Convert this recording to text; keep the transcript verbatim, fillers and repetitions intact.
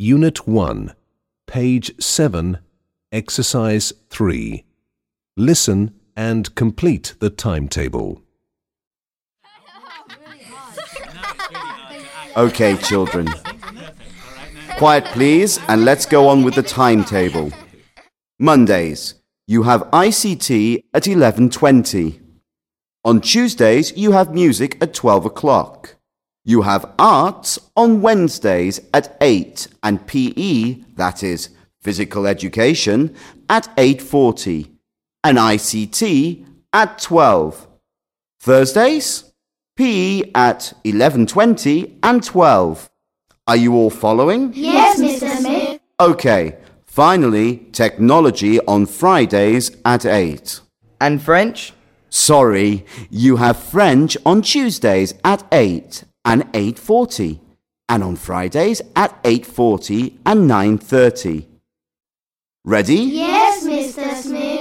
Unit one, page seven, exercise three. Listen and complete the timetable. Okay, children. Quiet, please, and let's go on with the timetable. Mondays, you have I C T at eleven twenty. On Tuesdays, you have music at twelve o'clock. You have arts on Wednesdays at eight and P E, that is, physical education, at eight forty. And I C T at twelve. Thursdays, P E at eleven twenty and twelve. Are you all following? Yes, Mister Smith. Okay. Finally, technology on Fridays at eight. And French? Sorry, you have French on Tuesdays at eight and eight forty, and on Fridays at eight forty and nine thirty. Ready? Yes, Mister Smith.